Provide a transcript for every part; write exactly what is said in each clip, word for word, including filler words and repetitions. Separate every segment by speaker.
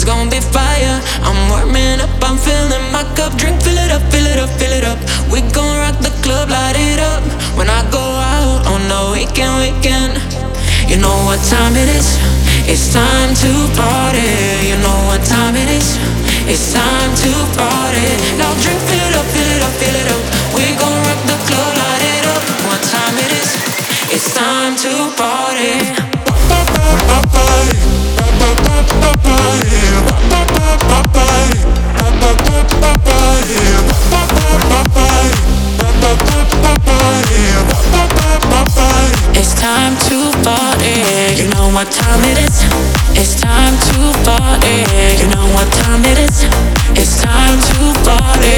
Speaker 1: It's gonna be fire. I'm warming up, I'm filling my cup. Drink, fill it up, fill it up, fill it up. We gon' rock the club, light it up. When I go out on the weekend, weekend. You know what time it is? It's time to party. You know what time it is? It's time to party. Now drink, fill it up, fill it up, fill it up. We gon' rock the club, light it up. What time it is? It's time to party. It's time to party. You know what time it is? It's time to party. You know what time it is? It's time to party.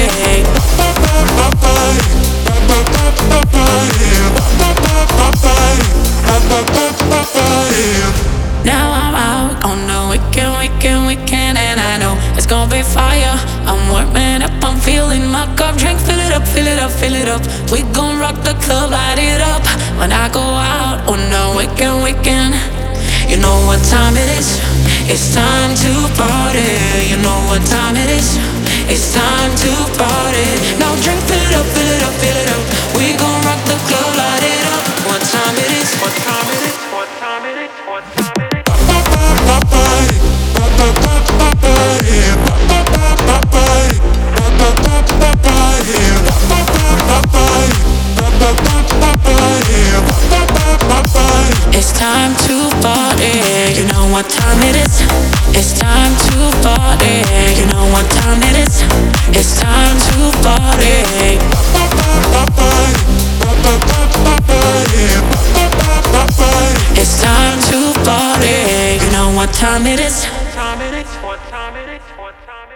Speaker 1: Now I'm out on the weekend, weekend, weekend, and I know it's gonna be fire. I'm warming up, I'm feeling my cup. Drink, fill it up, fill it up, fill it up. We gon' rock the club, light it up. When I go out on the weekend, weekend. You know what time it is? It's time to party. You know what time it is? It's time to party. Now drink, fill it up, fill it up, fill it up. We gon' rock the club, light it up. What time it is? What time it is? What time it is? What time it is? It's time to party. You know what time it is? It's time to party. You know what time it is? It's time to party. It's time to party. You know what time it is? What time it is? What time it is? What time